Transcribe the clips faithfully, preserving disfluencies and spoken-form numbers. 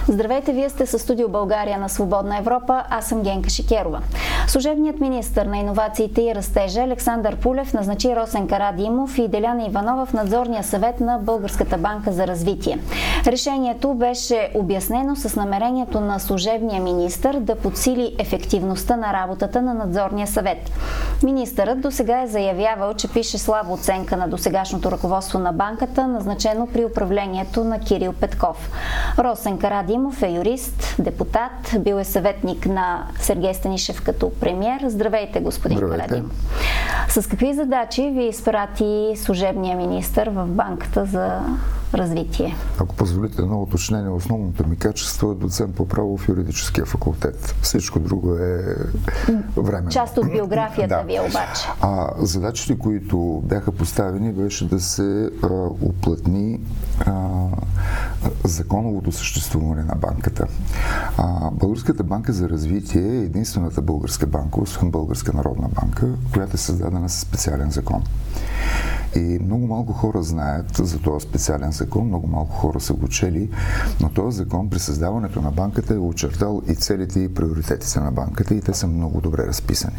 Здравейте, вие сте със Студио България на Свободна Европа, аз съм Генка Шикерова. Служебният министър на иновациите и растежа Александър Пулев назначи Росен Карадимов и Деляна Иванова в надзорния съвет на Българската банка за развитие. Решението беше обяснено с намерението на служебния министър да подсили ефективността на работата на надзорния съвет. Министърът досега е заявявал, че пише слаба оценка на досегашното ръководство на банката, назначено при управлението на Кирил Петков. Росен Карадимов е юрист, депутат, бил е съветник на Сергей Станишев като премиер. Здравейте, господин Здравейте. Карадимов. С какви задачи ви изпрати служебния министър в банката за развитие? Ако позволите едно уточнение, основното ми качество е доцент по право в юридическия факултет. Всичко друго е временно. Част от биографията да. ви обаче. А задачите, които бяха поставени, беше да се а, уплътни а, законовото съществуване на банката. А, Българската банка за развитие е единствената българска банка, освен Българска народна банка, която е създадена със специален закон. И много малко хора знаят за този специален закон, много малко хора са го чели, но този закон при създаването на банката е очертал и целите и приоритетите на банката и те са много добре разписани.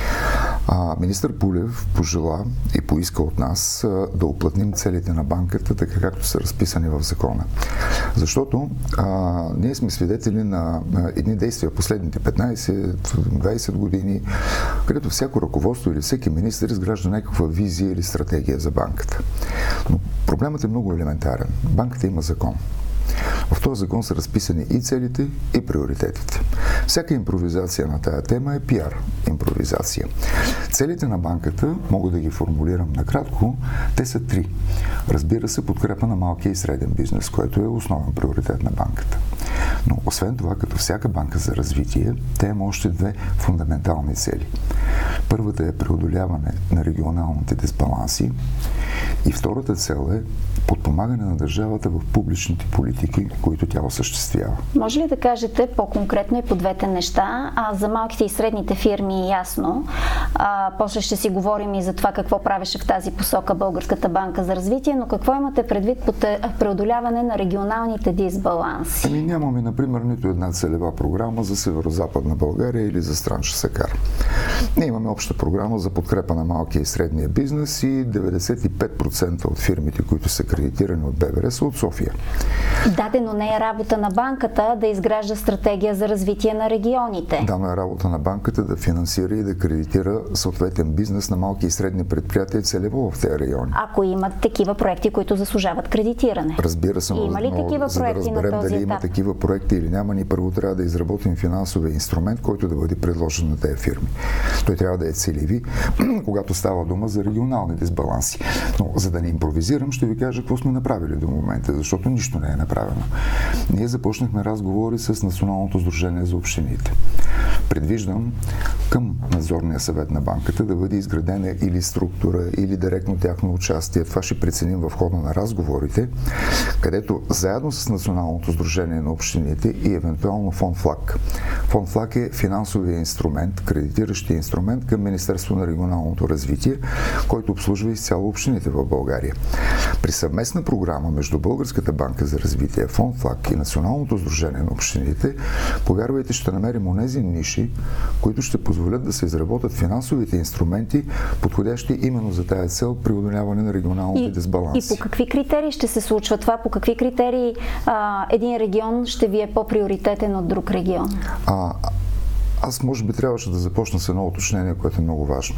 А, министър Пулев пожела и поиска от нас а, да уплътним целите на банката, така както са разписани в закона. Защото а, ние сме свидетели на а, едни действия последните петнайсет-двайсет години, където всяко ръководство или всеки министър изгражда някаква визия или стратегия за банката. Но проблемът е много елементарен. Банката има закон. В този закон са разписани и целите, и приоритетите. Всяка импровизация на тая тема е пиар импровизация. Целите на банката, мога да ги формулирам накратко, те са три. Разбира се, подкрепа на малкия и среден бизнес, което е основен приоритет на банката. Но освен това, като всяка банка за развитие, те има още две фундаментални цели. Първата е преодоляване на регионалните дисбаланси и втората цел е подпомагане на държавата в публичните политики, които тя осъществява. Може ли да кажете по-конкретно и по двете неща? А за малките и средните фирми ясно. А, после ще си говорим и за това какво правеше в тази посока Българската банка за развитие, но какво имате предвид по преодоляване на регионалните дисбаланси? Ами нямаме, например, нито една целева програма за Северо-Западна България или за Странджа Сакар. Ние имаме обща програма за подкрепа на малкия и средния бизнес и деветдесет и пет процента от фирмите, които са кредитирани от БВР, са от София. Да, но не е работа на банката да изгражда стратегия за развитие на регионите. Да, но е работа на банката да финансира и да кредитира съответен бизнес на малки и средни предприятия целево в тези райони. Ако имат такива проекти, които заслужават кредитиране. Разбира се, има ли такива за проекти да разберем на този дали етап? има такива проекти или няма, ни първо трябва да изработим финансовия инструмент, който да бъде предложен на тези фирми. Той трябва да е целеви, когато става дума за регионални дисбаланси. Но за да не импровизирам, ще ви кажа какво сме направили до момента, защото нищо не е направено. Ние започнахме разговори с Националното сдружение за общините. Предвиждам към надзорния съвет на банката да бъде изградена или структура, или директно тяхно участие. Това ще преценим в хода на разговорите, където заедно с Националното сдружение на общините и евентуално фонд ФЛАГ. Фонд ФЛАГ е финансовия инструмент, кредитиращия инструмент към Министерство на регионалното развитие, който обслужва изцяло общините в България. При съвместна програма между Българската банка за развитие, фонд ФЛАГ и Националното сдружение на общините, повярвайте, ще намерим онези ниши, които ще позволят да се изработят финансовите инструменти, подходящи именно за тая цел преодоляване на регионалните и, дисбаланси. И по какви критерии ще се случва това? По какви критерии а, един регион ще ви е по-приоритетен от друг регион? А, Аз може би трябваше да започна с едно уточнение, което е много важно.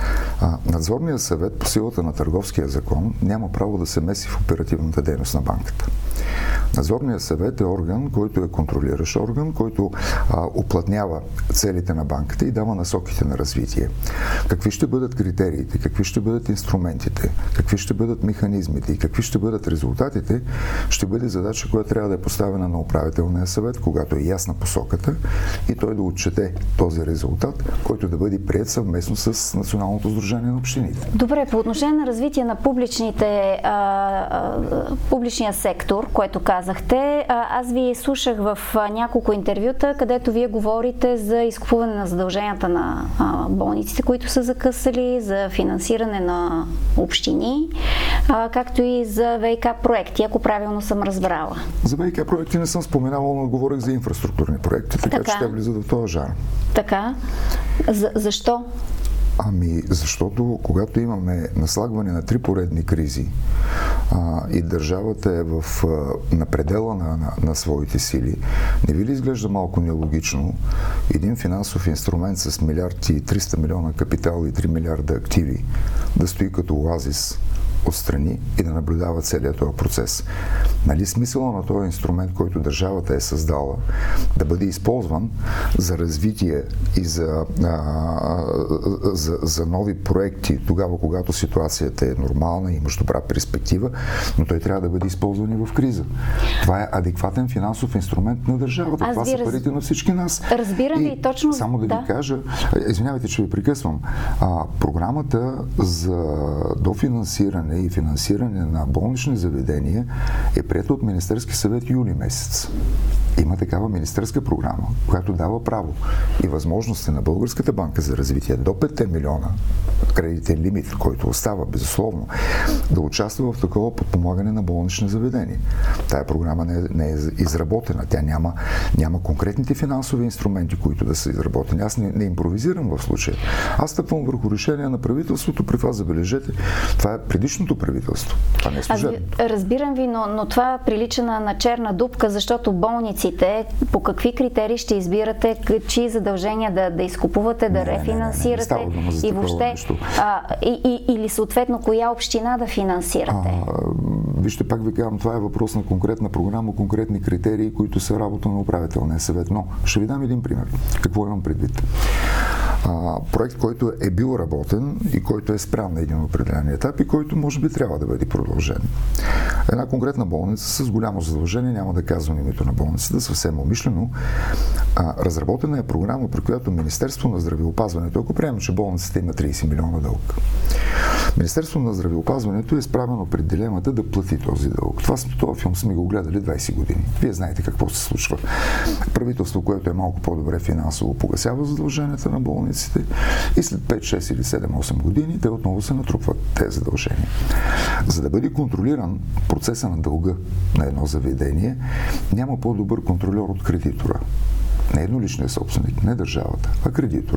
А, надзорният съвет по силата на Търговския закон няма право да се меси в оперативната дейност на банката. Надзорният съвет е орган, който е контролиращ орган, който а, уплътнява целите на банката и дава насоките на развитие. Какви ще бъдат критериите, какви ще бъдат инструментите, какви ще бъдат механизмите и какви ще бъдат резултатите, ще бъде задача, която трябва да е поставена на управителния съвет, когато е ясна посоката и той да отчете този резултат, който да бъде приет съвместно с Националното сдружение на общините. Добре, по отношение на развитие на публичните, а, а, публичния сектор, което казахте, а, аз ви слушах в а, няколко интервюта, където вие говорите за изкупуване на задълженията на а, болниците, които са закъсали, за финансиране на общини. а, както и за ВиК проекти, ако правилно съм разбрала. За ВиК проекти не съм споменавал, но говорих за инфраструктурни проекти, така, така. че те влизат в този жанр. Така. За, защо? Ами, защото когато имаме наслагване на три поредни кризи а, и държавата е в, а, на предела на, на, на своите сили, не ви ли изглежда малко нелогично един финансов инструмент с милиард и триста милиона капитал и три милиарда активи да стои като оазис отстрани и да наблюдава целият този процес? Нали смисъла на този инструмент, който държавата е създала, да бъде използван за развитие и за, а, за, за нови проекти, тогава когато ситуацията е нормална и имаш добра перспектива, но той трябва да бъде използван и в криза. Това е адекватен финансов инструмент на държавата. Аз Това са раз... парите на всички нас. Разбирам ви точно. Само да, да ви кажа, извинявайте, че ви прекъсвам, а, програмата за дофинансиране и финансиране на болнични заведения е приета от Министерски съвет юли месец. Има такава министерска програма, която дава право и възможности на Българската банка за развитие до пет милиона кредитен лимит, който остава безусловно, да участва в такова подпомагане на болнични заведения. Тая програма не е, не е изработена. Тя няма, няма конкретните финансови инструменти, които да са изработени. Аз не, не импровизирам в случая. Аз стъпвам върху решение на правителството. При това, забележете, това е предишното правителство. Това не е служебно. Разбирам ви, но, но това прилича на, на черна дупка, защото болниците, по какви критерии ще избирате, чии задължения да, да изкупувате, да не, рефинансирате не, не, не, не. И въобще, а, и, и, или съответно коя община да финансирате? А, вижте, пак ви казвам, това е въпрос на конкретна програма, конкретни критерии, които са работа на управителния съвет. Но ще ви дам един пример. Какво имам предвид? А, проект, който е бил работен и който е спрян на един определен етап и който може би трябва да бъде продължен. Една конкретна болница с голямо задължение, няма да казвам името на болницата, съвсем умишлено, а, разработена е програма, при която Министерство на здравеопазването, ако приемем, че болницата има трийсет милиона дълг, Министерство на здравеопазването е изправено пред дилемата да плати този дълг. Това, този филм сме го гледали двайсет години. Вие знаете какво се случва. Правителство, което е малко по-добре финансово, погасява задълженията на болниците и след пет, шест или седем, осем години те отново се натрупват тези задължения. За да бъде контролиран процеса на дълга на едно заведение, няма по-добър контролер от кредитора. Не едноличният собственик, не държавата, а кредитора.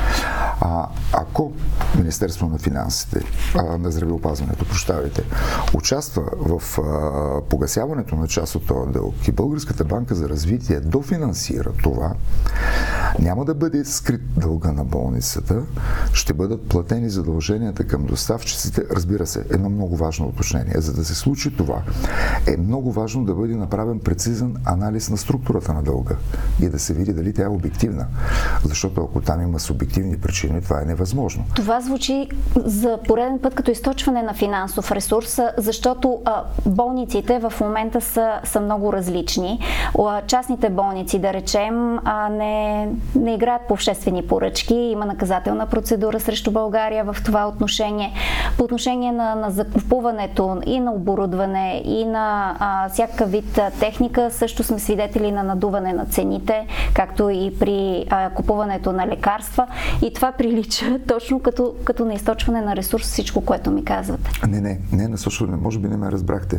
А, ако Министерство на финансите, а, на здравеопазването, прощавайте, участва в а, погасяването на част от този дълг и Българската банка за развитие дофинансира това, няма да бъде скрит дълга на болницата, ще бъдат платени задълженията към доставчиците. Разбира се, едно много важно уточнение. За да се случи това, е много важно да бъде направен прецизен анализ на структурата на дълга и да се види дали тя е обективна. Защото ако там има субективни причини, това е невъзможно. Това звучи за пореден път като източване на финансов ресурс, защото а, болниците в момента са, са много различни. Частните болници, да речем, а, не, не играят по обществени поръчки. Има наказателна процедура срещу България в това отношение. По отношение на, на закупуването и на оборудване, и на а, всякакъв вид техника, също сме свидетели на надуване на цените, както и при а, купуването на лекарства. И това прилича точно като, като на източване на ресурс, всичко, което ми казвате. Не, не, не е насочване. Може би не ме разбрахте.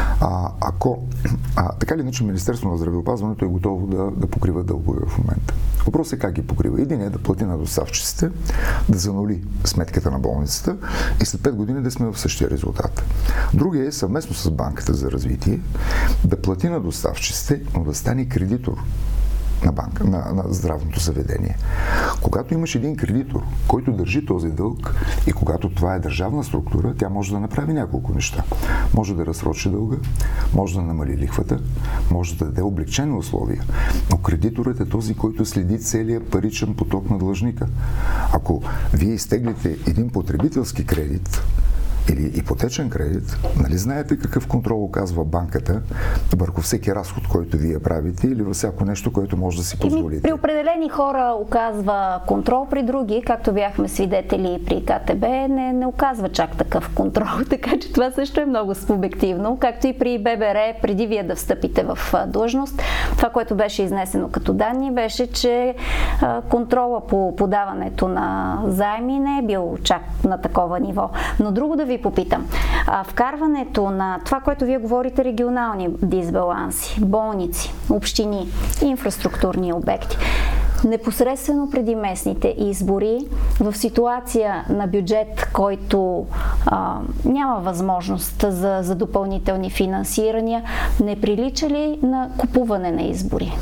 А, ако, а, така ли иначе Министерството на здравеопазването е готово да, да покрива дългове в момента. Въпросът е как ги покрива. Един е да плати на доставчиците, да занули сметката на болницата и след пет години да сме в същия резултат. Другия е съвместно с Банката за развитие да плати на доставчиците, но да стане кредитор на банка, на, на здравното заведение. Когато имаш един кредитор, който държи този дълг и когато това е държавна структура, тя може да направи няколко неща. Може да разсрочи дълга, може да намали лихвата, може да даде облекчени условия. Но кредиторът е този, който следи целият паричен поток на длъжника. Ако вие изтеглите един потребителски кредит или ипотечен кредит, нали знаете какъв контрол оказва банката върху всеки разход, който вие правите или във всяко нещо, което може да си позволите? При определени хора оказва контрол, при други, както бяхме свидетели при КТБ, не, не оказва чак такъв контрол, така че това също е много субективно, както и при ББР, преди вие да встъпите в длъжност. Това, което беше изнесено като данни, беше, че а, контрола по подаването на заеми не е бил чак на такова ниво. Но друго да ви ви попитам. А, вкарването на това, което вие говорите, регионални дисбаланси, болници, общини, инфраструктурни обекти, непосредствено преди местните избори, в ситуация на бюджет, който а, няма възможност за, за допълнителни финансирания, не прилича ли на купуване на избори?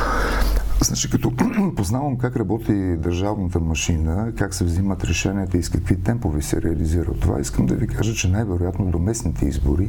Значи, като познавам как работи държавната машина, как се взимат решенията и с какви темпове се реализира това, искам да ви кажа, че най-вероятно до местните избори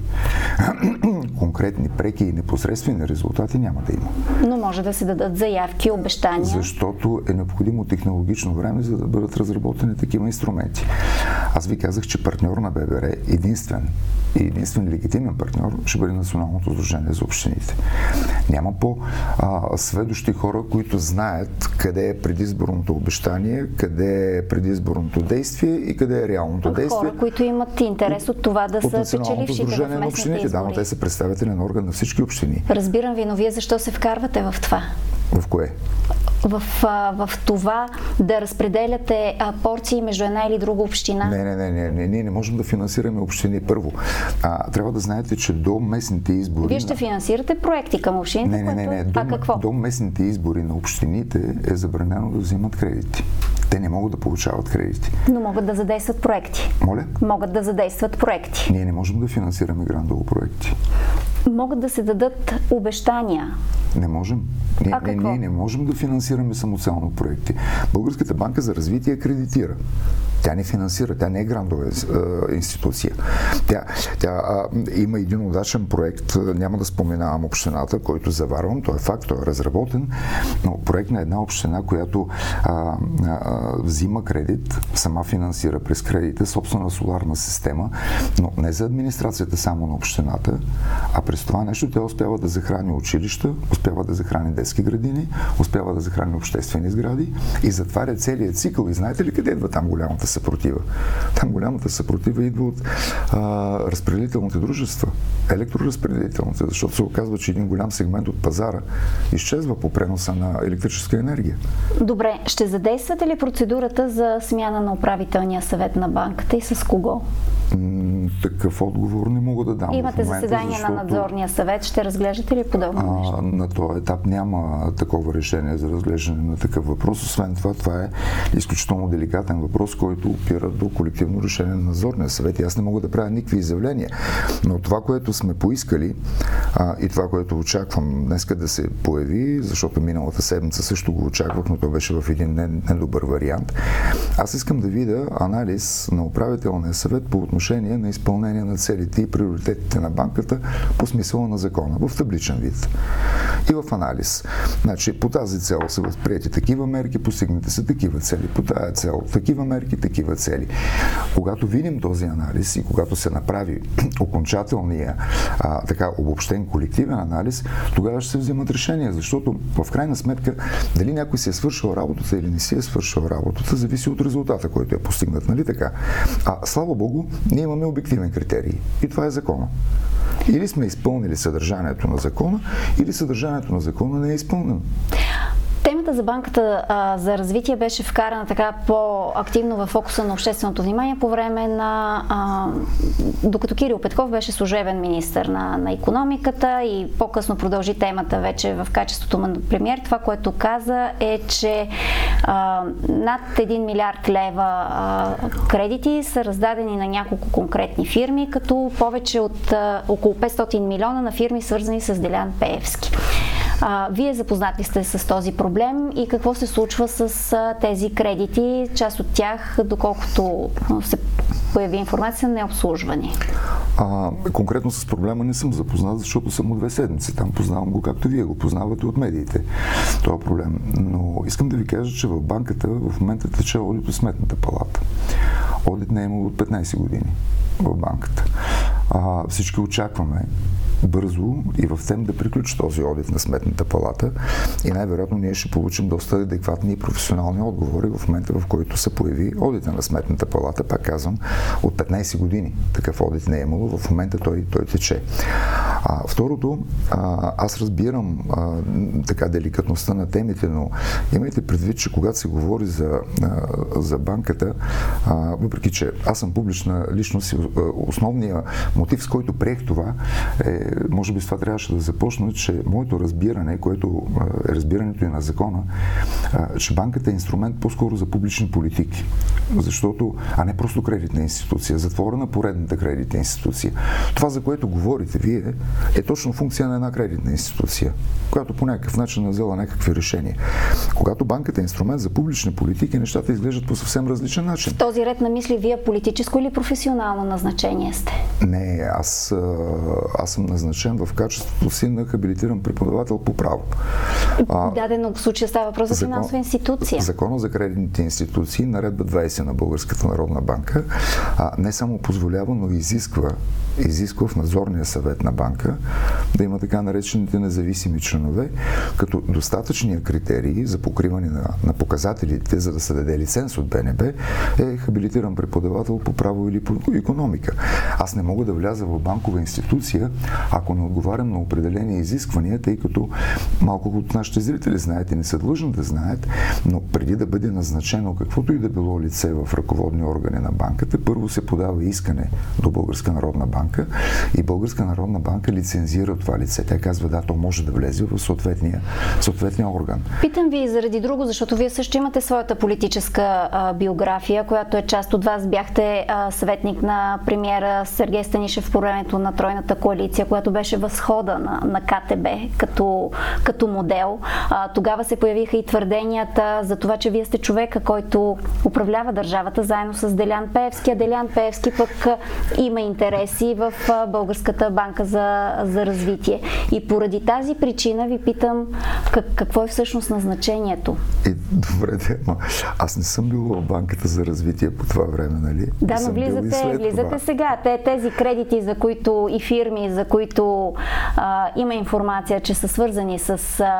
конкретни, преки и непосредствени резултати няма да има. Но може да се дадат заявки, обещания. Защото е необходимо технологично време, за да бъдат разработени такива инструменти. Аз ви казах, че партньор на Б Б Р единствен и единствен легитимен партньор ще бъде Националното сдружение за общините. Няма по-сведущи хора, които знаят къде е предизборното обещание, къде е предизборното действие и къде е реалното от действие. Хора, които имат интерес от това да от са печелившите в местните общините. Да, но те са представителен орган на всички общини. Разбирам ви, но вие защо се вкарвате в това? В кое? В, в това да разпределяте а, порции между една или друга община? Не, не, не, не, не, ние не можем да финансираме общини първо. А, трябва да знаете, че до местните избори... Вие ще финансирате проекти към общините? Не, не, не, не. До, а какво? До местните избори на общините е забранено да взимат кредити. Те не могат да получават кредити. Но могат да задействат проекти. Моля? Могат да задействат проекти. Ние не можем да финансираме грандово проекти. Могат да се дадат обещания. Не можем. Ние, а не, ние не можем да финансираме самоцелно проекти. Българската банка за развитие кредитира. Тя не финансира, тя не е грандова е, институция. Тя, тя а, има един удачен проект, няма да споменавам общината, който заварвам, той е факт, той е разработен, но проект на една община, която а, а, взима кредит, сама финансира през кредита собствена соларна система, но не за администрацията само на общината, а през това нещо тя успява да захрани училища, успява да захрани детски градини, успява да захрани обществени сгради и затваря целият цикъл. И знаете ли къде идва там голямата съпротива? Там голямата съпротива идва от а, разпределителните дружества, електроразпределителните, защото се оказва, че един голям сегмент от пазара изчезва по преноса на електрическа енергия. Добре, ще задействате ли процедурата за смяна на управителния съвет на банката и с кого? Такъв отговор не мога да дам. Имате момента, заседание защото, на надзорния съвет. Ще разглеждате ли подобно нещо? А, на този етап няма такова решение за разглеждане на такъв въпрос. Освен това, това е изключително деликатен въпрос, който опира до колективно решение на надзорния съвет. И аз не мога да правя никакви изявления. Но това, което сме поискали а, и това, което очаквам днеска да се появи, защото миналата седмица също го очаквах, но то беше в един недобър вариант. Аз искам да видя анализ на управителния съвет по отношение на изпълнение на целите и приоритетите на банката по смисъла на закона, в табличен вид и в анализ. Значи, по тази цел са възприети такива мерки, постигнати са такива цели, по тази цел такива мерки, такива цели. Когато видим този анализ и когато се направи окончателния а, така обобщен колективен анализ, тогава ще се вземат решения, защото в крайна сметка дали някой си е свършил работата или не си е свършил работата, зависи от резултата, който е постигнат, нали така? А слава Богу, ние имаме обективен критерий и това е закона. Или сме изпълнили съдържанието на закона, или съдържанието на закона не е изпълнено. Темата за банката а, за развитие беше вкарана така по-активно в фокуса на общественото внимание по време на... А, докато Кирил Петков беше служебен министър на, на икономиката и по-късно продължи темата вече в качеството му на премиер. Това, което каза е, че а, над един милиард лева а, кредити са раздадени на няколко конкретни фирми, като повече от а, около петстотин милиона на фирми, свързани с Делян Пеевски. А, вие запознати сте с този проблем и какво се случва с а, тези кредити? Част от тях, доколкото се появи информация, не обслужвани. А, конкретно с проблема не съм запознат, защото съм от две седмици. Там познавам го, както вие го познавате от медиите. Това е проблем. Но искам да ви кажа, че в банката в момента тече одит от Сметната палата. Одит не е имало от петнайсет години в банката. А, всички очакваме бързо и в тем да приключи този одит на Сметната палата и най-вероятно ние ще получим доста адекватни и професионални отговори в момента, в който се появи одита на Сметната палата. Пак казвам, от петнайсет години такъв одит не е имало, в момента той, той тече. А второто, а, аз разбирам а, така деликатността на темите, но имайте предвид, че когато се говори за, а, за банката, а, въпреки че аз съм публична личност и основният мотив, с който приех това, е, може би с това трябваше да започна, че моето разбиране, което е разбирането и на закона, а, че банката е инструмент по-скоро за публични политики. Защото, а не просто кредитна институция, затворена поредната кредитна институция. Това, за което говорите вие, е точно функция на една кредитна институция, която по някакъв начин е взела някакви решения. Когато банката е инструмент за публични политики, нещата изглеждат по съвсем различен начин. В този ред на мисли вие политическо или професионално назначение сте? Не, аз, аз съм назначен в качеството си на хабилитиран преподавател по право. В дадено случай става въпрос за Закон, финансова институция. Закона за кредитните институции, наредба двайсет на Българската народна банка, а, не само позволява, но изисква, изисква в надзорния съвет на банка да има така наречените независими членове, като достатъчния критерий за покриване на, на показателите, за да се даде лиценз от Б Н Б, е хабилитиран преподавател по право или по икономика. Аз не мога да вляза в банкова институция, ако не отговарям на определени изисквания, тъй като малко от нашите зрители знаят и не са длъжни да знаят, но преди да бъде назначено каквото и да било лице в ръководни органи на банката, първо се подава искане до Българска народна банка и Българска народна банка лицензира това лице. Тя казва, да, то може да влезе в съответния, съответния орган. Питам ви заради друго, защото вие също имате своята политическа а, биография, която е част от вас. Бяхте а, съветник на премиера Сергей Станишев по времето на Тройната коалиция, която беше възхода на, на К Т Б като, като модел. А, тогава се появиха и твърденията за това, че вие сте човека, който управлява държавата заедно с Делян Пеевски, а Делян Пеевски пък има интереси в Българската банка за, за развитие. И поради тази причина ви питам как, какво е всъщност назначението? И, добре, ама аз не съм бил в банката за развитие по това време, нали? Да, но влизате, влизате сега. Те, тези кредити, за които и фирми, за които а, има информация, че са свързани с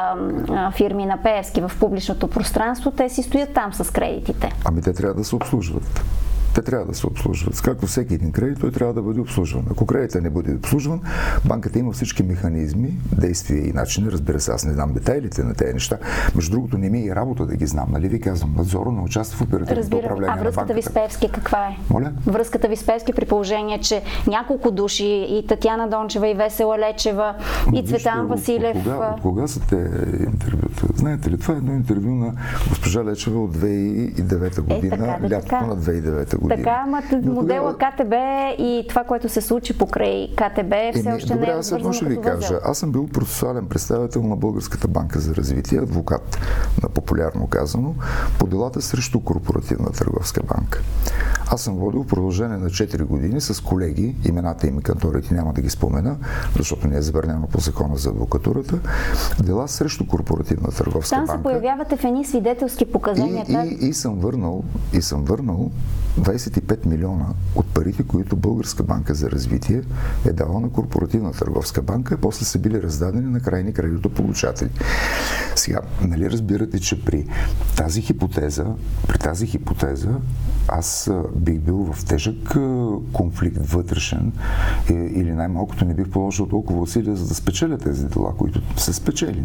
а, фирми на Пеевски в публичното пространство, те си стоят там с кредитите. Ами те трябва да се обслужват. Те трябва да се обслужват. Както всеки един кредит, той трябва да бъде обслужван. Ако кредитът не бъде обслужван, банката има всички механизми, действия и начини. Разбира се, аз не знам детайлите на тези неща. Между другото, не ми е и работа да ги знам. Нали ви казвам, надзора не участва в оперативното управление на банката. А връзката ви с Пеевски каква е? Моля? Връзката ви с Пеевски при положение, че няколко души, и Татяна Дончева, и Весела Лечева, и Цветан Василев. От кога, от кога са те интервюта? Знаете ли, това е едно интервю на госпожа Лечева от две хиляди и девета година, е, лятото на две хиляди и девета година. Така, ама модела К Т Б и това, което се случи покрай К Т Б, все Еми, още добре, не е аз едно вързано ще ви като възел. кажа. Аз съм бил процесуален представител на Българската банка за развитие, адвокат, на популярно казано, по делата срещу Корпоративна търговска банка. Аз съм водил в продължение на четири години с колеги, имената им и канторите няма да ги спомена, защото не е забранено по закона за адвокатурата, дела срещу Корпоративна търговска Там банка. Там се появявате в едни свидетелски показания. И, и, и, съм върнал, и съм върнал двайсет и пет милиона от парите, които Българска банка за развитие е дала на Корпоративна търговска банка, и после са били раздадени на крайни кредитополучатели. Сега, нали разбирате, че при тази хипотеза, при тази хипотеза, аз бих бил в тежък конфликт вътрешен или най-малкото не бих положил толкова усилия, за да спечеля тези дела, които са спечелени.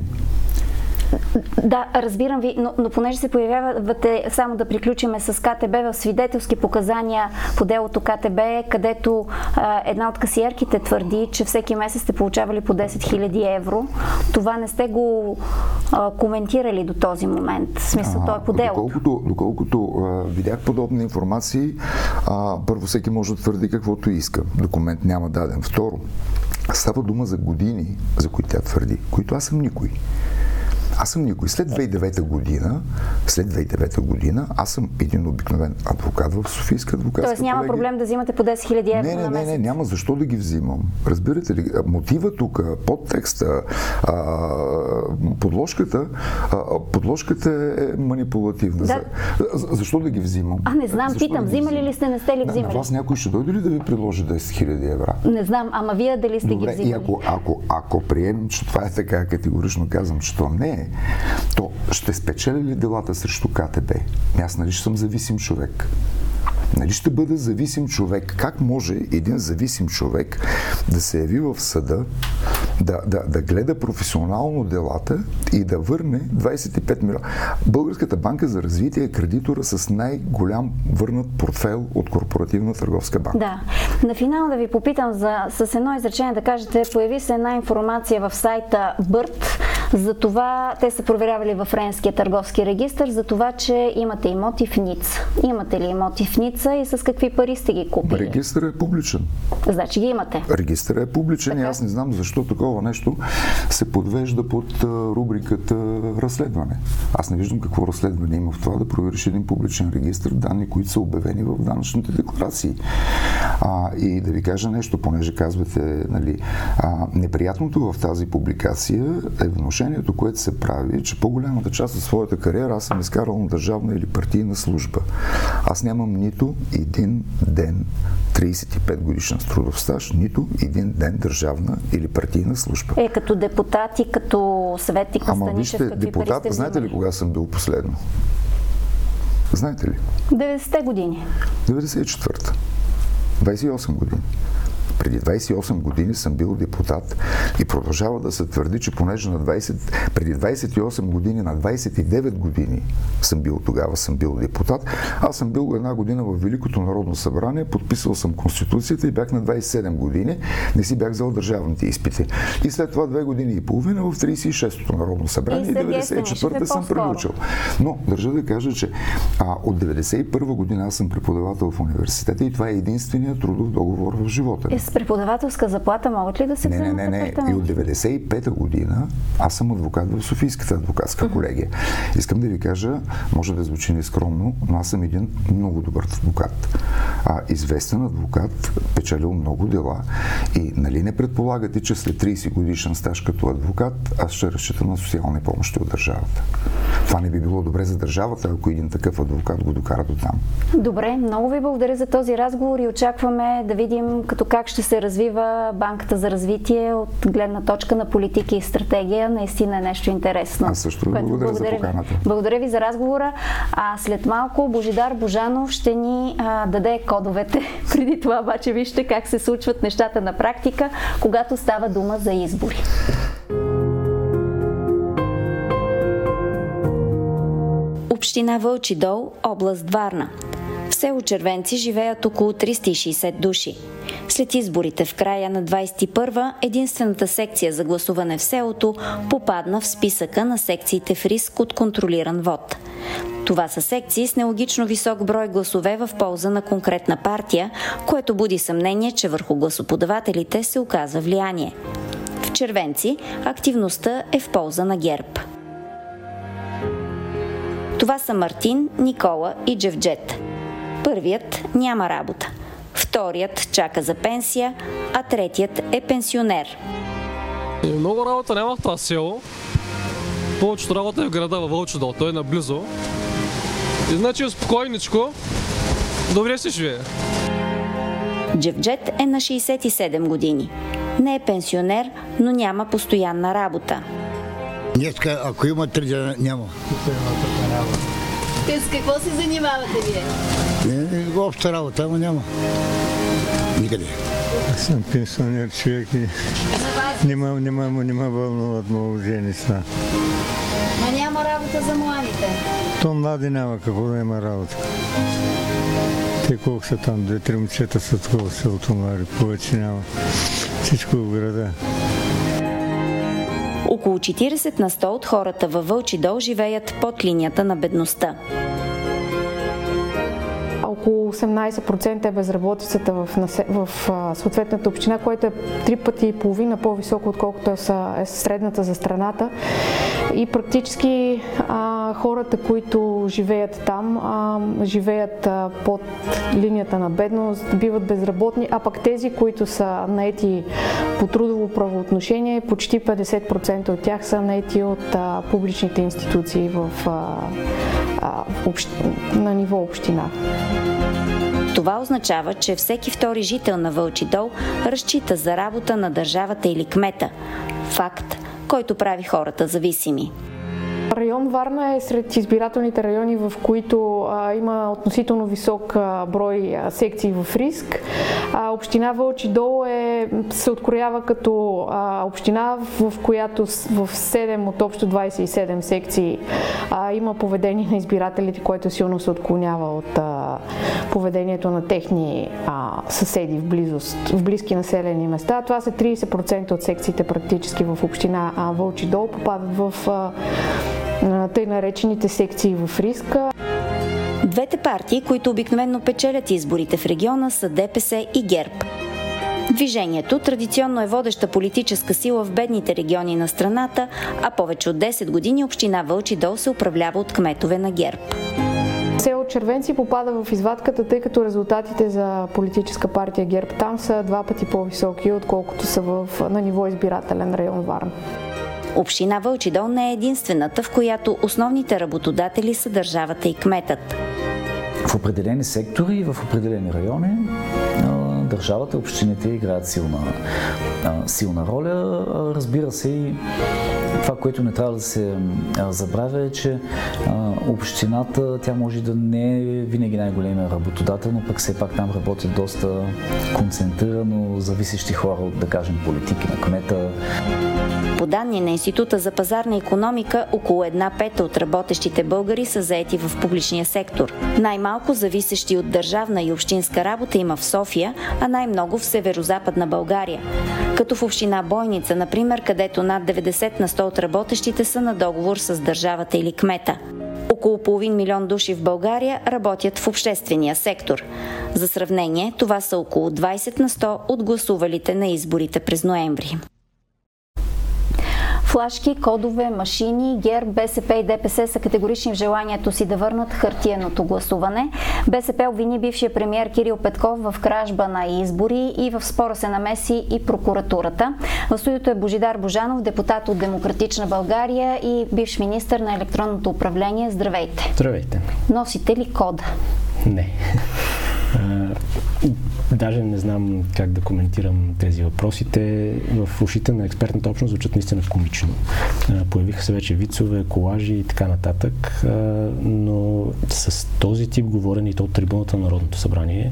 Да, разбирам ви, но, но понеже се появявате, само да приключиме с К Т Б, в свидетелски показания по делото К Т Б, където а, една от касиерките твърди, че всеки месец сте получавали по десет хиляди евро. Това не сте го а, коментирали до този момент. В смисъл, то е по делото. Доколкото, доколкото а, видях подобни информации, а, първо всеки може да твърди каквото иска. Документ няма даден. Второ, става дума за години, за които тя твърди, които аз съм никой. Аз съм никой. След две хиляди и девета година, след две хиляди и девета година, аз съм един обикновен адвокат в Софийска адвокатска Тоест няма колегия. проблем да взимате по десет хиляди евро не, не, на месец? Не, не, няма защо да ги взимам. Разбирате ли? Мотива тук, подтекста, подложката, подложката е манипулативна. Да. За, защо да ги взимам? А, не знам, защо питам, да взимали ли сте, не сте ли взимали? На, на вас някой ще дойде ли да ви предложи десет хиляди евро? Не знам, ама вие дали сте Добре, ги взимали? И ако, ако, ако приемем, че това е така, категорично казвам, че то не е, то ще спечеля ли делата срещу К Т Б? Аз нали ще съм зависим човек. Нали ще бъде зависим човек? Как може един зависим човек да се яви в съда, да, да, да гледа професионално делата и да върне двадесет и пет милиона? Българската банка за развитие е кредитора с най-голям върнат портфейл от Корпоративна търговска банка. Да. На финал да ви попитам за, с едно изречение да кажете, появи се една информация в сайта Бърт, за това, те са проверявали във Френския търговски регистър, за това, че имате имоти в Ница. Имате ли имоти в Ница и с какви пари сте ги купили? Регистърът е публичен. Значи ги имате. Регистърът е публичен така? И аз не знам защо такова нещо се подвежда под рубриката разследване. Аз не виждам какво разследване има в това да провериш един публичен регистър, данни, които са обявени в данъчните декларации. А, и да ви кажа нещо, понеже казвате, нали, а, неприятното в тази публикация е внушението, което се прави, че по-голямата част от своята кариера аз съм изкарал на държавна или партийна служба. Аз нямам нито един ден тридесет и пет годишен трудов стаж, нито един ден държавна или партийна служба. Е, като депутат и като съветник на Станишев, какви депутат, пари сте знаете ли кога съм бил последно? Знаете ли? деветдесетте години. деветдесет и четвърта. двадесет и осем години. Преди двадесет и осем години съм бил депутат и продължава да се твърди, че понеже на двадесет, преди двадесет и осем години, на двадесет и девет години съм бил тогава, съм бил депутат. Аз съм бил една година в Великото народно събрание, подписал съм Конституцията и бях на двадесет и седем години, не си бях взел държавните изпити. И след това две години и половина в тридесет и шестото народно събрание и деветдесет и четвърта съм приключил. Но държа да кажа, че а, от деветдесет и първа година аз съм преподавател в университета и това е единственият трудов договор в живота ми. С преподавателска заплата могат ли да се вземат? Не, не, не, не. И от деветдесет и пета година аз съм адвокат в Софийската адвокатска колегия. Искам да ви кажа, може да звучи нескромно, но аз съм един много добър адвокат. А, известен адвокат, печелил много дела и нали не предполагате, че след тридесет годишен стаж като адвокат аз ще разчитам на социални помощи от държавата. Това не би било добре за държавата, ако един такъв адвокат го докара до там. Добре, много ви благодаря за този разговор и очакваме да видим като как ще се развива Банката за развитие от гледна точка на политики и стратегия. Наистина е нещо интересно. Аз също ви благодаря, благодаря за поканата. Благодаря ви за разговора. А след малко Божидар Божанов ще ни а, даде кодовете. Преди това обаче вижте как се случват нещата на практика, когато става дума за избори. Община Вълчи дол, област Варна. В село Червенци живеят около триста и шейсет души. След изборите в края на двадесет и първа, единствената секция за гласуване в селото попадна в списъка на секциите в риск от контролиран вод. Това са секции с нелогично висок брой гласове в полза на конкретна партия, което буди съмнение, че върху гласоподавателите се оказа влияние. В Червенци активността е в полза на ГЕРБ. Това са Мартин, Никола и Джевджет. Първият няма работа. Вторият чака за пенсия, а третият е пенсионер. И много работа няма в това село. Повечето работа е в града във Вълчи дол, той е наблизо. И значи спокойничко, добре се живее. Джевджет е на шейсет и седем години. Не е пенсионер, но няма постоянна работа. Днеска, ако има три дена, няма. Те с какво се занимавате вие? Не, не, обща работа, ама няма. Никъде. Аз съм пенсионер човек и нема, нема, нема вълнуват много жени са. Но няма работа за младите? То млади няма какво да има работа. Те колко са там, две-три момчета са такова селото млади, повече няма. Всичко в града. Около четиридесет на сто от хората във Вълчи дол живеят под линията на бедността. Около осемнадесет процента е безработицата в, в съответната община, което е три пъти и половина по-високо, отколкото е средната за страната. И практически а, хората, които живеят там, а, живеят а, под линията на бедност, биват безработни, а пък тези, които са наети по трудово правоотношение, почти петдесет процента от тях са наети от а, публичните институции в, а, а, в общ... на ниво община. Това означава, че всеки втори жител на Вълчи дол разчита за работа на държавата или кмета. Факт, който прави хората зависими. Район Варна е сред избирателните райони, в които а, има относително висок а, брой а, секции в риск. А, община Вълчи дол е, се откроява като а, община, в, в която в седем от общо двадесет и седем секции а, има поведение на избирателите, което силно се отклонява от а, поведението на техни а, съседи в близост, в близки населени места. Това са тридесет процента от секциите практически в община а, Вълчи дол попадат в а, тъй наречените секции в риска. Двете партии, които обикновено печелят изборите в региона, са ДПС и ГЕРБ. Движението традиционно е водеща политическа сила в бедните региони на страната, а повече от десет години община Вълчи дол се управлява от кметове на ГЕРБ. Село Червенци попада в извадката, тъй като резултатите за политическа партия ГЕРБ там са два пъти по-високи, отколкото са в, на ниво избирателен район Варна. Община Вълчи дол не е единствената, в която основните работодатели са държавата и кметът. В определени сектори, в определени райони държавата и общините играят силна, силна роля. Разбира се, и това, което не трябва да се забравя, е, че общината, тя може да не е винаги най-големия работодател, но пък все пак там работят доста концентрирано зависещи хора от, да кажем, политики на кмета. По данни на Института за пазарна икономика, около една пета от работещите българи са заети в публичния сектор. Най-малко зависещи от държавна и общинска работа има в София, а най-много в северозападна България. Като в община Бойница, например, където над деветдесет на сто от работещите са на договор с държавата или кмета. Около половин милион души в България работят в обществения сектор. За сравнение, това са около двадесет на сто от гласувалите на изборите през ноември. Флашки, кодове, машини, ГЕРБ, БСП и ДПС са категорични в желанието си да върнат хартиеното гласуване. БСП обвини бившия премиер Кирил Петков в кражба на избори и в спора се намеси и прокуратурата. В студиото е Божидар Божанов, депутат от Демократична България и бивш министър на електронното управление. Здравейте! Здравейте! Носите ли кода? Не. Даже не знам как да коментирам тези въпросите. В ушите на експертната общност звучат наистина комично. Появиха се вече вицове, колажи и така нататък, но с този тип говорене и то от трибуната на Народното събрание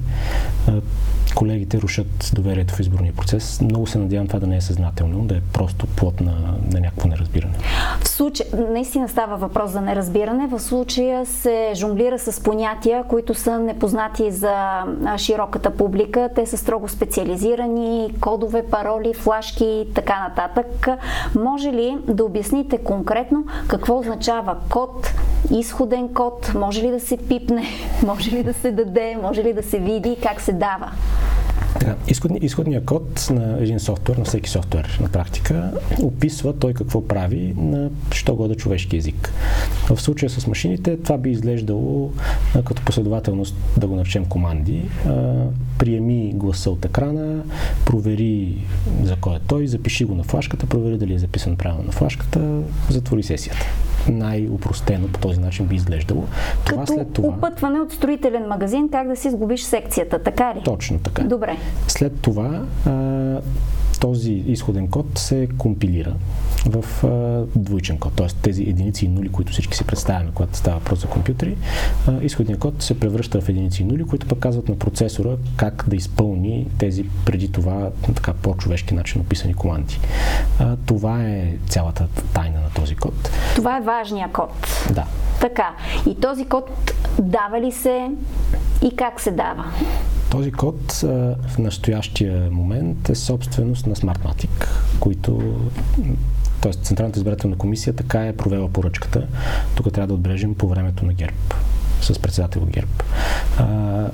колегите рушат доверието в изборния процес. Много се надявам това да не е съзнателно, да е просто плод на, на някакво неразбиране. В случай, наистина става въпрос за неразбиране. В случая се жонглира с понятия, които са непознати за широката публика. Те са строго специализирани, кодове, пароли, флашки и така нататък. Може ли да обясните конкретно какво означава код, изходен код, може ли да се пипне, може ли да се даде, може ли да се види, как се дава? Така, изходни, изходният код на един софтуер, на всеки софтуер на практика, описва той какво прави на що года човешки език. В случая с машините това би изглеждало а, като последователност, да го наречем команди. А, приеми гласа от екрана, провери за кой е той, запиши го на флашката, провери дали е записан правилно на флашката, затвори сесията. Най-упростено по този начин би изглеждало. Това като след това... опътване от строителен магазин, как да си сгубиш секцията, така ли? Точно така. Добре. След това а, този изходен код се компилира в а, двоичен код, т.е. тези единици и нули, които всички си представяме, когато става въпрос за компютри, а, изходният код се превръща в единици и нули, които пък казват на процесора как да изпълни тези преди това така по-човешки начин описани команди. А, това е цялата тайна на този код. Това е важният код. Да. Така. И този код дава ли се и как се дава? Този код а, в настоящия момент е собственост на Smartmatic, които, т.е. Централната избирателна комисия така е провела поръчката. Тук трябва да отбележим по времето на ГЕРБ, с председател ГЕРБ, а,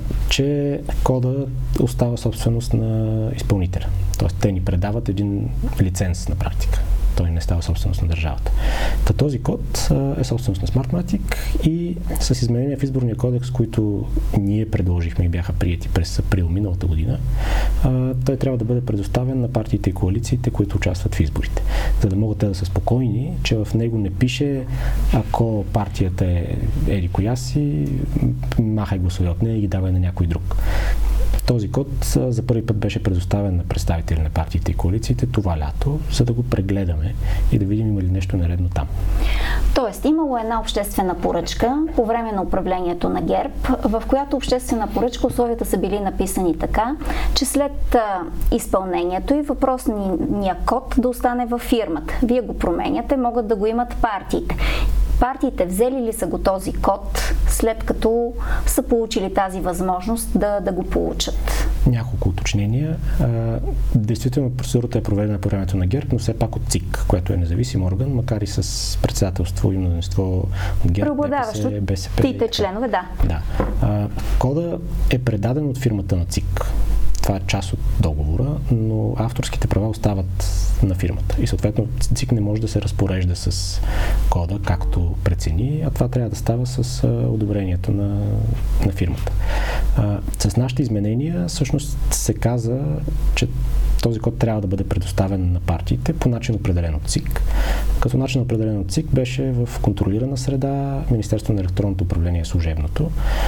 че кода остава собственост на изпълнителя. Т.е. те ни предават един лиценз на практика. Той не става собственост на държавата. Та този код а, е собственост на Smartmatic и с изменения в изборния кодекс, които ние предложихме и бяха приети през април миналата година, а, той трябва да бъде предоставен на партиите и коалициите, които участват в изборите. За да могат те да са спокойни, че в него не пише, ако партията е еди коя си, махай гласове от нея и ги давай на някой друг. Този код за първи път беше предоставен на представители на партиите и коалициите това лято, за да го прегледаме и да видим има ли нещо нередно там. Тоест, имало една обществена поръчка по време на управлението на ГЕРБ, в която обществена поръчка условията са били написани така, че след а, изпълнението и въпросния код да остане във фирмата. Вие го променяте, могат да го имат партиите. Партиите взели ли са го този код, след като са получили тази възможност да, да го получат? Няколко уточнения. А, действително процедурата е проведена по времето на ГЕРБ, но все пак от ЦИК, което е независим орган, макар и с председателство и мнозинство от ГЕРБ, преобладаващо БСП. Тите членове, да. Да. А, кода е предаден от фирмата на ЦИК. Това е част от договора, но авторските права остават на фирмата. И съответно ЦИК не може да се разпорежда с кода, както прецени, а това трябва да става с а, одобрението на, на фирмата. А, с нашите изменения всъщност се каза, че този код трябва да бъде предоставен на партиите по начин определен от ЦИК. Като начин определен от ЦИК беше в контролирана среда Министерството на електронното управление служебното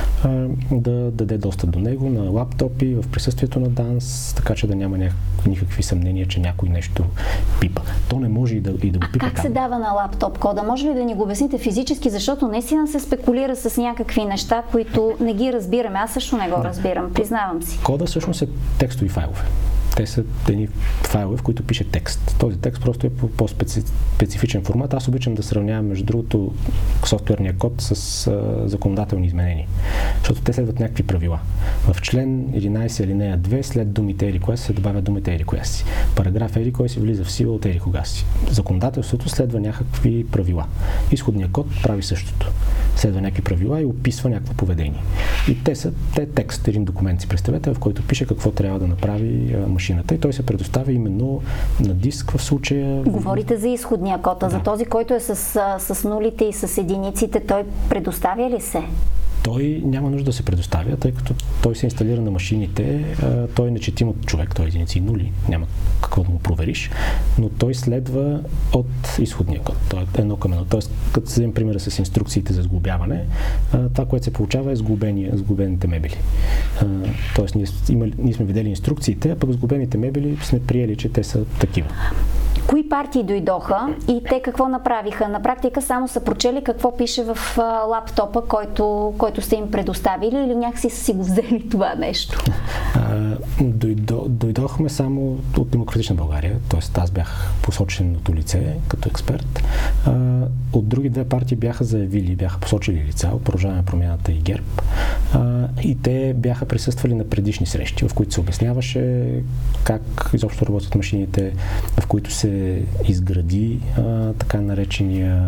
да даде достъп до него на лаптопи в присъствието на ДАНС, така че да няма никакви съмнения, че някой нещо пипа. То не може и да, и да го пипа. А как там се дава на лаптоп кода? Може ли да ни го обясните физически, защото наистина се спекулира с някакви неща, които не ги разбираме. Аз също не го да. разбирам, признавам си. Кода всъщност е текстови файлове. Те са едни файлове, в които пише текст. Този текст просто е по по-специфичен формат. Аз обичам да сравнявам, между другото, софтуерния код с а, законодателни изменения. Защото те следват някакви правила. В член единайсет алинея две след думите ели коя си се добавя думите ели коя си. Параграф ели кой си влиза в сила от ели кога си. Законодателството следва някакви правила. Изходният код прави същото. Следва някакви правила и описва някакво поведение. И те са те текст, един документ си представете, в който пише какво трябва да направи а, машината и той се предоставя именно на диск в случая. Говорите за изходния код, а да. За този, който е с, с нулите и с единиците, той предоставя ли се? Той няма нужда да се предоставя, тъй като той се инсталира на машините, той е нечетим от човек, той е единици и нули, няма какво да му провериш, но той следва от изходния код, той е едно към едно. Тоест, като се вземем примера с инструкциите за сглобяване, това, което се получава е сглобените мебели. Тоест, ние, имали, ние сме видели инструкциите, а пък сглобените мебели сме приели, че те са такива. Кои партии дойдоха и те какво направиха? На практика само са прочели какво пише в а, лаптопа, който, който сте им предоставили или някакси са си го взели това нещо? А, дойдо, дойдохме само от Демократична България, т.е. аз бях посоченото лице като експерт. А, от други две партии бяха заявили, бяха посочили лица, от Продължаваме промяната и ГЕРБ. А, и те бяха присъствали на предишни срещи, в които се обясняваше как изобщо работят машините, в които се изгради а, така наречения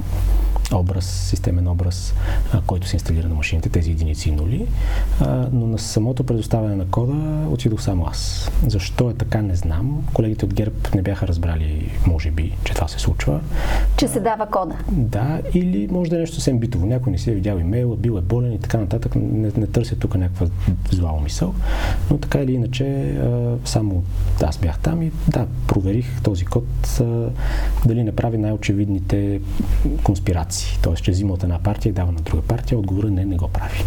образ, системен образ, а, който се инсталира на машините, тези единици и нули. А, но на самото предоставяне на кода отидох само аз. Защо е така, не знам. Колегите от ГЕРБ не бяха разбрали, може би, че това се случва. Че се дава кода. Да, или може да е нещо съвсем битово. Някой не си е видял имейла, бил е болен и така нататък. Не, не търся тук някаква зла умисъл. Но така или иначе, а, само аз бях там и да, проверих този код а, дали не прави най-очевидните конспирации. Т.е. че взима от една партия и дава на друга партия, отговора не, не го прави.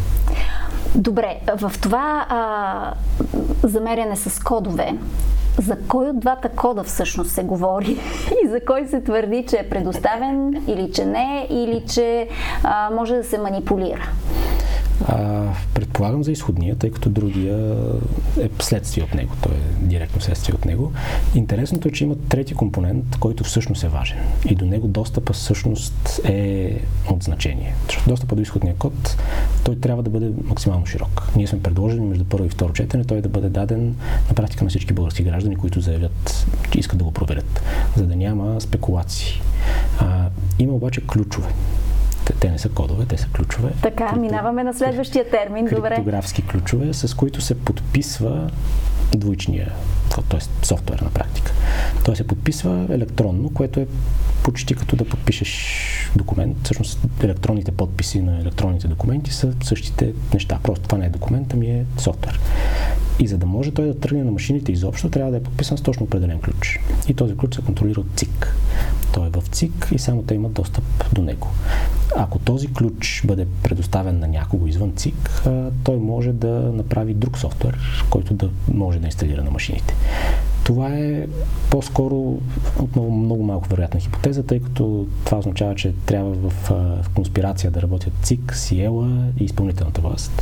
Добре, в това а, замеряне с кодове, за кой от двата кода всъщност се говори и за кой се твърди, че е предоставен или че не, или че а, може да се манипулира? А, предполагам за изходния, тъй като другия е следствие от него, той е директно следствие от него. Интересното е, че има трети компонент, който всъщност е важен и до него достъпа всъщност е от значение. Защото достъпа до изходния код, той трябва да бъде максимално широк. Ние сме предложили между първо и второ четене той да бъде даден на практика на всички български граждани, които заявят, че искат да го проверят, за да няма спекулации. А, има обаче ключове. Те не са кодове, те са ключове. Така, Крипто... минаваме на следващия термин. Добре. Криптографски ключове, с които се подписва двоичния, т.е. софтуер на практика. Той се подписва електронно, което е почти като да подпишеш документ. Всъщност електронните подписи на електронните документи са същите неща. Просто това не е документ, ами е софтуер. И за да може той да тръгне на машините изобщо, трябва да е подписан с точно определен ключ. И този ключ се контролира от ЦИК. Той е в ЦИК и само те имат достъп до него. ако този ключ бъде предоставен на някого извън ЦИК, той може да направи друг софтуер, който да може да инсталира на машините. Това е по-скоро отново много малко вероятна хипотеза, тъй като това означава, че трябва в, в конспирация да работят ЦИК, СИЕЛА и изпълнителната власт.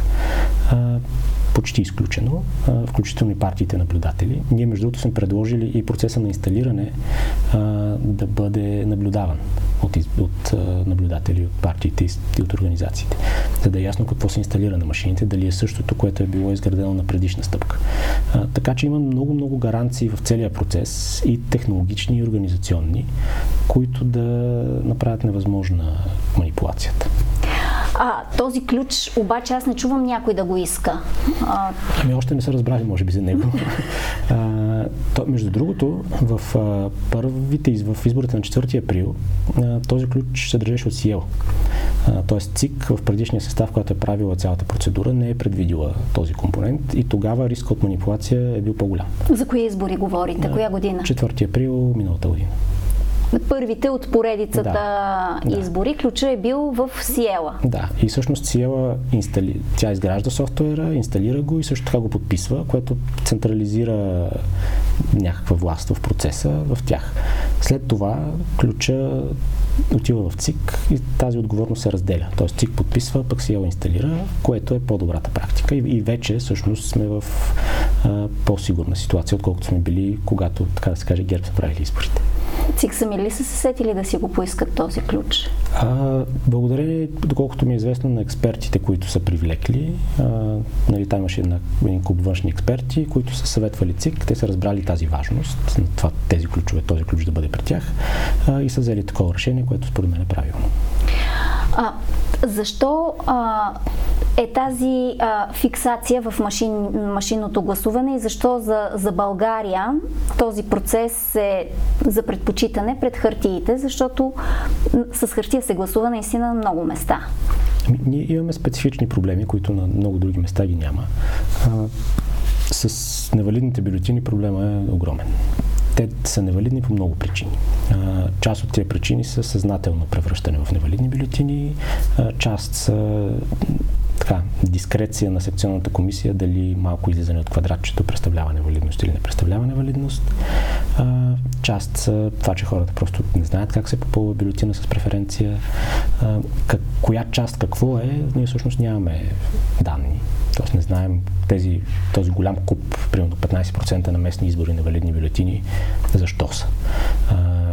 Почти изключено, включително и партиите наблюдатели. Ние, между другото, сме предложили и процеса на инсталиране а, да бъде наблюдаван от, от а, наблюдатели, от партиите и от организациите, за да е ясно какво се инсталира на машините, дали е същото, което е било изградено на предишна стъпка. А, така че има много-много гаранции в целия процес, и технологични, и организационни, които да направят невъзможна манипулацията. А този ключ, обаче аз не чувам някой да го иска. А... Ами още не са разбрали, може би, за него. а, то, между другото, в а, първите, в изборите на четвърти април, а, този ключ се държеше от СИЕЛ. Тоест ЦИК в предишния състав, който е правила цялата процедура, не е предвидила този компонент, и тогава риска от манипулация е бил по-голям. За кои избори говорите? Коя година? четвърти април миналата година. Първите от поредицата да, избори, да. Ключът е бил в СИЕЛА. Да, и всъщност СИЕЛА инстали... тя изгражда софтуера, инсталира го и също така го подписва, което централизира някаква власт в процеса в тях. След това ключа отива в ЦИК и тази отговорност се разделя. Тоест ЦИК подписва, пък СИЕЛА инсталира, което е по-добрата практика, и, и вече всъщност сме в а, по-сигурна ситуация, отколкото сме били, когато, така да се каже, ГЕРБ са правили изборите. ЦИК сами ли са се сетили да си го поискат този ключ? А, благодарение, доколкото ми е известно, на експертите, които са привлекли. А, нали, там имаше една, един клуб външни експерти, които са съветвали ЦИК. Те са разбрали тази важност на това, тези ключове, този ключ да бъде при тях, а, и са взели такова решение, което според мен е правилно. А, защо а, е тази а, фиксация в машин, машинното гласуване и защо за, за България този процес е за предпочитане пред хартиите, защото с хартия се гласува наистина на много места? Ние имаме специфични проблеми, които на много други места ги няма. А, с невалидните бюлетини проблема е огромен. Те са невалидни по много причини. Част от тези причини са съзнателно превръщане в невалидни бюлетини, част са така, дискреция на секционната комисия, дали малко излизане от квадратчето представлява невалидност или не представлява невалидност. Част са това, че хората просто не знаят как се попълва бюлетина с преференция. Как, коя част какво е, ние всъщност нямаме данни. Тоест не знаем тези, този голям куп, примерно петнайсет процента на местни избори на валидни бюлетини, защо са. А,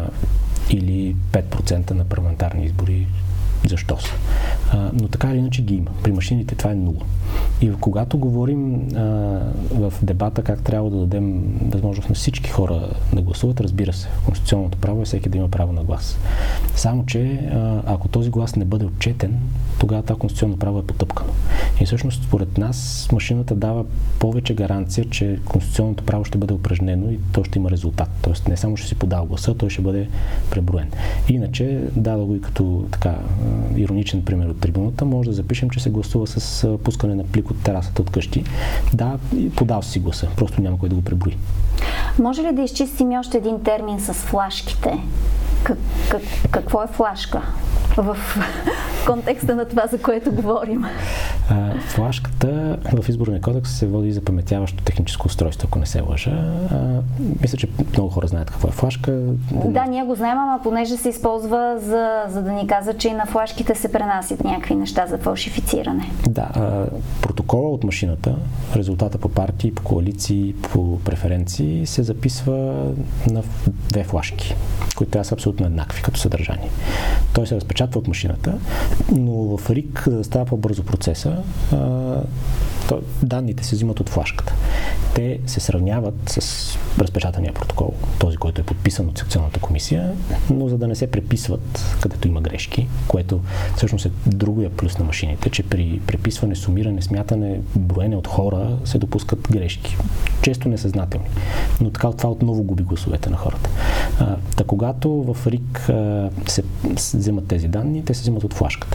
или пет процента на парламентарни избори, защо са. А, но така или иначе ги има. При машините това е нула. И когато говорим а, в дебата как трябва да дадем възможност на всички хора да гласуват, разбира се, конституционното право е всеки да има право на глас. Само че а, ако този глас не бъде отчетен, тогава това конституционно право е потъпкано. И всъщност според нас машината дава повече гаранция, че конституционното право ще бъде упражнено и то ще има резултат. Тоест не само ще си подал гласа, той ще бъде преброен. Иначе, дадо го и като така ироничен пример от трибуната, може да запишем, че се гласува с пускане на плик от терасата от къщи. Да, подал си гласа, просто няма кой да го преброи. Може ли да изчистим още един термин с флашките? Как, как, какво е флашка в контекста на това, за което говорим? А, флашката в Изборния кодекс се води запаметяващо техническо устройство, ако не се лъжа. А, мисля, че много хора знаят какво е флашка. Да, ние го знаем, ама понеже се използва за, за да ни казва, че и на флашките се пренасят някакви неща за фалшифициране. Да, а, протокола от машината, резултата по партии, по коалиции, по преференции се записва на две флашки, които трябва са абсолютно еднакви като съдържание. Той се разпечатва от машината, но в РИК, за да става по-бързо процеса, а, то, данните се взимат от флашката. Те се сравняват с разпечатания протокол, този, който е подписан от секционната комисия, но за да не се преписват, където има грешки, което всъщност е другия плюс на машините, че при преписване, сумиране, смятане, броене от хора се допускат грешки. Често несъзнателни. Но така това отново губи гласовете на хората. А, та когато в РИК а, се взимат тези данни, те се взимат от флашката.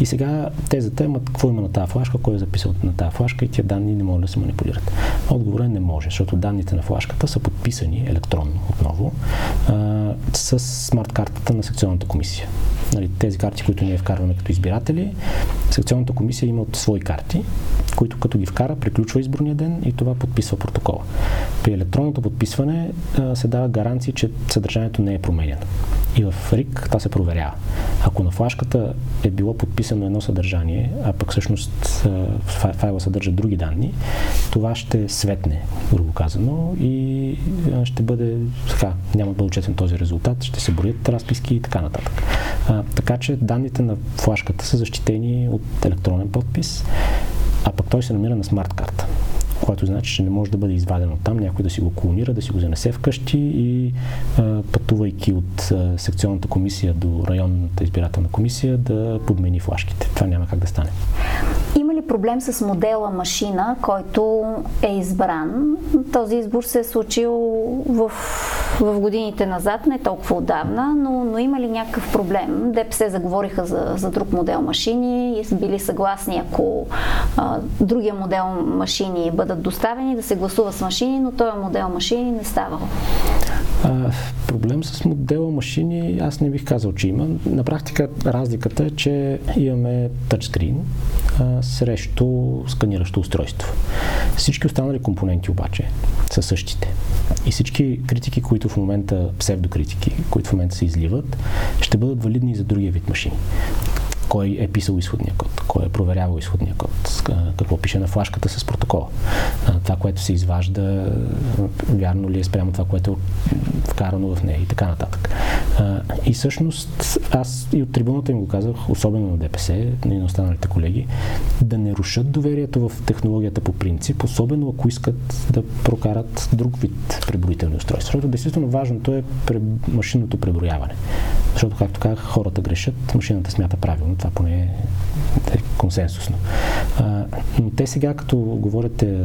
И сега тезата е, ма какво има на тази флашка, кой е записал на тази флашка и тия данни не могат да се манипулират. Отговорът е не може, защото данните на флашката са подписани електронно отново а, с смарт-картата на секционната комисия. Нали, тези карти, които ние вкарваме като избиратели, секционната комисия има от свои карти, които като ги вкара, приключва изборния ден и това подписва протокола. При електронното подписване а, се дава гаранция, че съдържанието не е променено. И в РИК това се проверява. Ако на флашката е било подписано едно съдържание, а пък всъщност а, файла съдържа други данни, това ще светне, грубо казано, и а, ще бъде така, няма да бъде отчетен този резултат, ще се броят разписки и така нататък. А, така че данните на флашката са защитени от електронен подпис, а пък той се намира на смарт карта, което значи, че не може да бъде изваден от там, някой да си го клонира, да си го занесе вкъщи и а, пътувайки от а, секционната комисия до районната избирателна комисия да подмени флашките. Това няма как да стане. Има ли проблем с модела машина, който е избран? Този избор се е случил в, в годините назад, не толкова отдавна, но, но има ли някакъв проблем? ДПС заговориха за, за друг модел машини и са били съгласни, ако а, другия модел машини бъдат доставени, да се гласува с машини, но този модел машини не ставал. А, проблем с модела машини аз не бих казал, че има. На практика разликата е, че имаме тъчскрин а, срещу сканиращо устройство. Всички останали компоненти обаче са същите. И всички критики, които в момента, псевдокритики, които в момента се изливат, ще бъдат валидни и за другия вид машини. Кой е писал изходния код, кой е проверявал изходния код, какво пише на флашката с протокола. Това, което се изважда, вярно ли е спрямо това, което е вкарано в нея и така нататък. И всъщност аз и от трибуната им го казах, особено на ДПС, и на останалите колеги, да не рушат доверието в технологията по принцип, особено ако искат да прокарат друг вид преброителни устройства. Защото действително важното е машинното преброяване. Защото, както казах, хората грешат, машината смята правилно. Това поне е консенсусно. А, но те сега, като говорите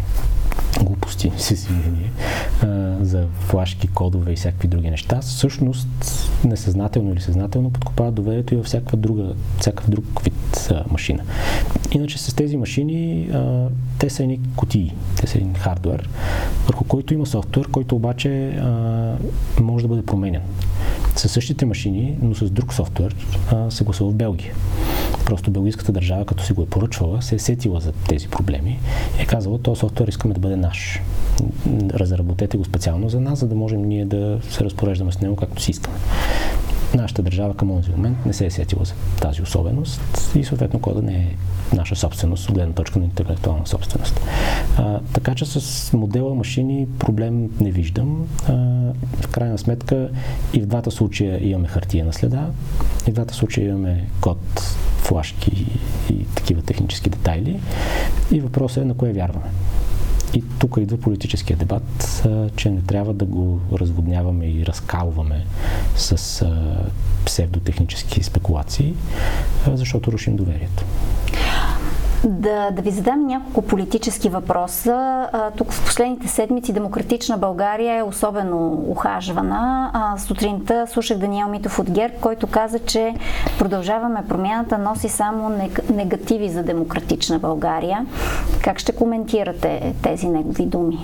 глупости, с извинение, за флашки, кодове и всякакви други неща, всъщност несъзнателно или съзнателно подкопават доверието и във всякаква друга, всякакъв друг вид а, машина. Иначе с тези машини а, те са едни кутии, те са един хардуер, върху който има софтуер, който обаче а, може да бъде променен. Със същите машини, но с друг софтуер, а, се гласува в Белгия. Просто белгийската държава, като си го е поръчвала, се е сетила за тези проблеми и е казала, този софтуер искаме да бъде наш. Разработете го специално за нас, за да можем ние да се разпореждаме с него както си искаме. Нашата държава към този момент не се е сетила за тази особеност и съответно кода не е наша собственост от гледна точка на интелектуална собственост. А, така че с модела машини проблем не виждам. А, в крайна сметка и в двата случая имаме хартиена следа, и в двата случая имаме код, флашки и такива технически детайли. И въпросът е на кое вярваме. И тук идва политическия дебат, че не трябва да го разводняваме и разкалваме с псевдотехнически спекулации, защото рушим доверието. Да, да ви задам няколко политически въпроса. А, тук в последните седмици Демократична България е особено ухажвана. А, сутринта слушах Даниел Митов от ГЕРБ, който каза, че Продължаваме промяната носи само негативи за Демократична България. Как ще коментирате тези негови думи?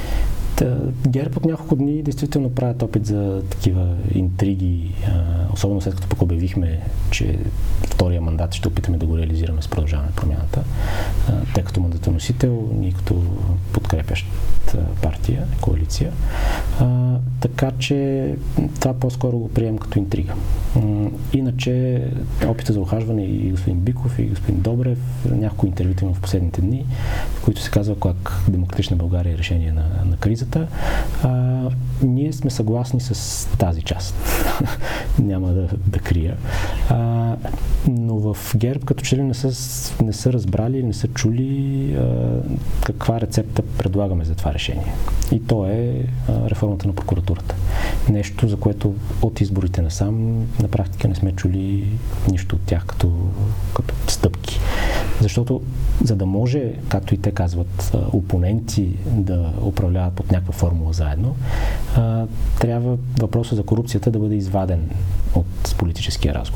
ГЕРБ от няколко дни действително правят опит за такива интриги, особено след като пък обявихме, че втория мандат ще опитаме да го реализираме с Продължаване промяната. Те като мандатоносител, ние като подкрепящ партия, коалиция. Така че това по-скоро го приемам като интрига. Иначе опита за ухажване и господин Биков, и господин Добрев, няколко интервюта в последните дни, в които се казва как Демократична България е решение на, на кризата. А, ние сме съгласни с тази част. Няма да, да крия. А, но в ГЕРБ като че ли не са, не са разбрали, не са чули а, каква рецепта предлагаме за това решение. И то е а, реформата на прокуратурата. Нещо, за което от изборите насам на практика не сме чули нищо от тях като, като стъпки. Защото за да може, както и те казват, опоненти да управляват под някаква формула заедно, трябва въпросът за корупцията да бъде изваден от политическия разговор.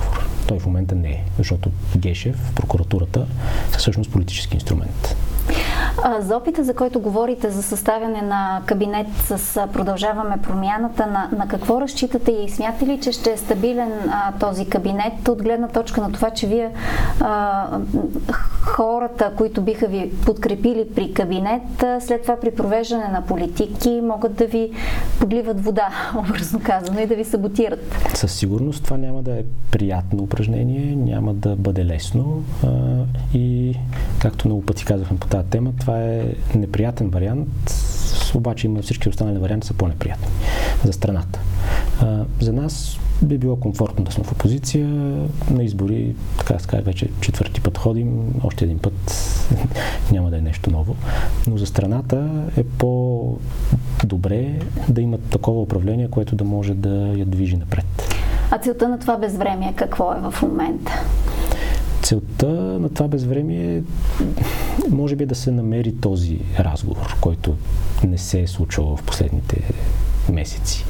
Той в момента не е, защото Гешев, прокуратурата са всъщност политически инструмент. За опита, за който говорите, за съставяне на кабинет с Продължаваме промяната, на, на какво разчитате и смятате ли, че ще е стабилен а, този кабинет от гледна точка на това, че вие а, хората, които биха ви подкрепили при кабинет, а, след това при провеждане на политики могат да ви подливат вода, образно казано, и да ви саботират? Със сигурност това няма да е приятно упражнение, няма да бъде лесно а, и както много пъти казахме по тази тема, това е неприятен вариант, обаче има всички останали варианти са по-неприятни за страната. А, за нас би било комфортно да сме в опозиция, на избори, така да кажа, вече четвърти път ходим, още един път няма да е нещо ново, но за страната е по-добре да има такова управление, което да може да я движи напред. А целта на това безвремие какво е в момента? Целта на това безвремие може би да се намери този разговор, който не се е случвал в последните месеци.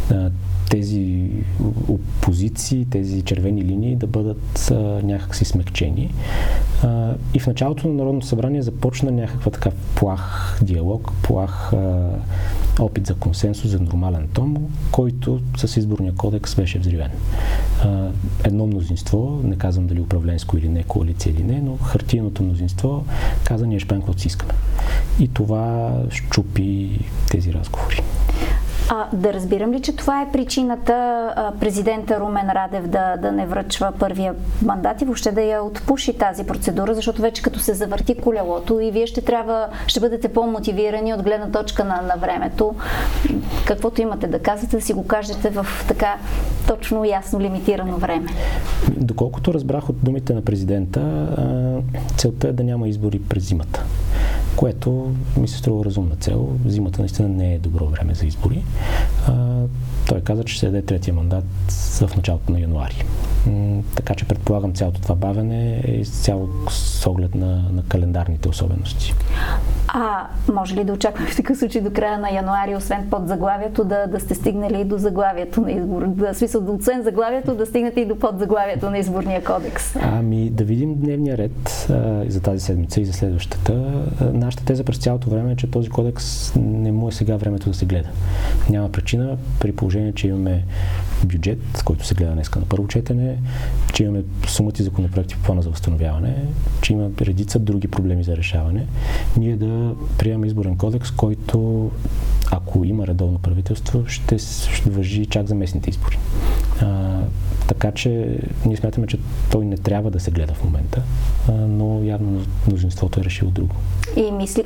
Тези опозиции, тези червени линии да бъдат а, някакси смекчени. А, и в началото на Народното събрание започна някаква така плах диалог, плах а, опит за консенсус, за нормален тон, който с изборния кодекс беше взривен. А, едно мнозинство, не казвам дали управленско или не, коалиция или не, но хартийното мнозинство каза, ние ще правим каквото си искаме. И това щупи тези разговори. А, да разбирам ли, че това е причината а, президента Румен Радев да, да не връчва първия мандат и въобще да я отпуши тази процедура, защото вече като се завърти колелото и вие ще трябва, ще бъдете по-мотивирани от гледна точка на, на времето. Каквото имате да казвате, да си го кажете в така точно ясно лимитирано време. Доколкото разбрах от думите на президента, целта е да няма избори през зимата, което ми се струва разумна цел. Зимата наистина не е добро време за избори. А, той каза, че ще се даде третия мандат в началото на януари. М- така че предполагам цялото това бавене е изцяло с оглед на, на календарните особености. А може ли да очакваме в такъв случай до края на януари, освен под заглавието, да, да сте стигнали и до заглавието на избор? Да, смисъл, освен заглавието, да стигнете и до подзаглавието на изборния кодекс? Ами да видим дневния ред а, за тази седмица и за следващата. А, нашата теза през цялото време е, че този кодекс не му е сега времето да се гледа. Няма причина, при положение, че имаме бюджет, който се гледа днеска на първо четене, че имаме сумати законопроекти по плана за възстановяване, че има редица други проблеми за решаване, ние да приемем изборен кодекс, който, ако има редовно правителство, ще, ще важи чак за местните избори. А, така че ние смятаме, че той не трябва да се гледа в момента, а, но явно мнозинството е решило друго. И мисли,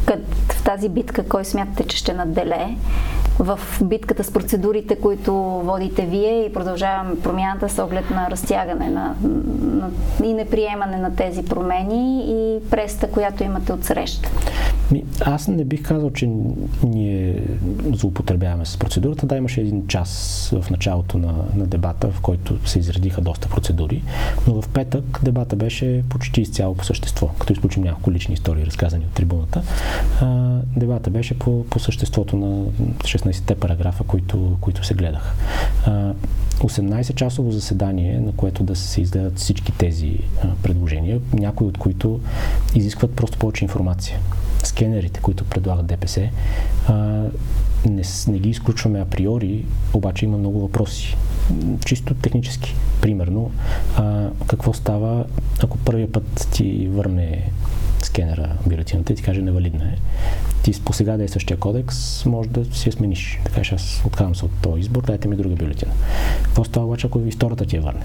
в тази битка, кой смятате, че ще надделее? В битката с процедурите, които водите вие и продължаваме промяната с оглед на разтягане на, на, и неприемане на тези промени и преста, която имате от среща? Ми, аз не бих казал, че ние злоупотребяваме с процедурата. Да, имаше един час в началото на, на дебата, в който се изредиха доста процедури, но в петък дебата беше почти изцяло по същество, като изключим няколко лични истории, разказани от трибуната. А, дебата беше по, по съществото на шестнайсетте параграфа, които, които се гледаха. осемнайсет-часово заседание, на което да се изгледат всички тези а, предложения, някои от които изискват просто повече информация. Скенерите, които предлагат ДПС, а, не, не ги изключваме априори, обаче има много въпроси. Чисто технически. Примерно, а, какво става, ако първия път ти върне скенера бюлетината и ти каже невалидна е, ти по сега действащия кодекс може да си я смениш. Така че аз отказвам се от този избор, дайте ми друга бюлетина. Какво става обаче, ако и втората ти я върне?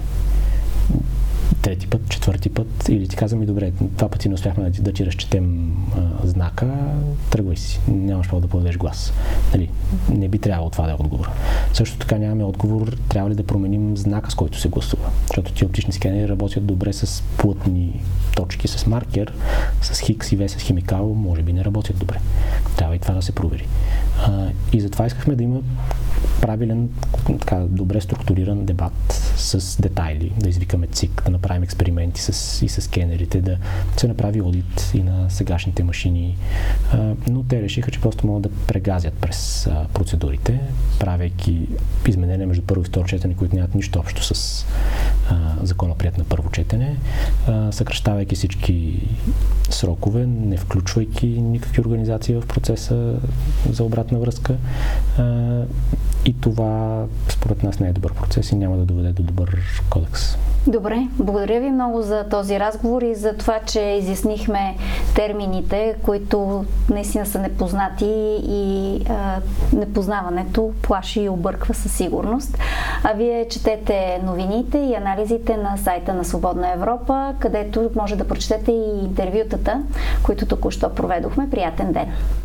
Трети път, четвърти път, или ти казвам и добре, два пъти не успяхме да, да ти разчетем а, знака, тръгвай си, нямаш право да подадеш глас. Нали? Не би трябвало това да е отговор. Също така нямаме отговор, трябва ли да променим знака, с който се гласува. Защото ти оптични скенери работят добре с плътни точки, с маркер, с хикс и В с химикал, може би не работят добре. Трябва и това да се провери. А, и затова искахме да има правилен, така, добре структуриран дебат с детайли, да извикаме ЦИК, да направим експерименти с, и с скенерите, да се направи одит и на сегашните машини. А, но те решиха, че просто могат да прегазят през а, процедурите, правейки изменения между първо и второ четене, които нямат нищо общо с а, закона, приет на първо четене, а, съкръщавайки всички срокове, не включвайки никакви организации в процеса за обратна връзка. А, и това според нас не е добър процес и няма да доведе до добър кодекс. Добре, благодаря ви много за този разговор и за това, че изяснихме термините, които наистина са непознати и а, непознаването плаши и обърква със сигурност. А вие четете новините и анализите на сайта на Свободна Европа, където може да прочетете и интервютата, които току-що проведохме. Приятен ден!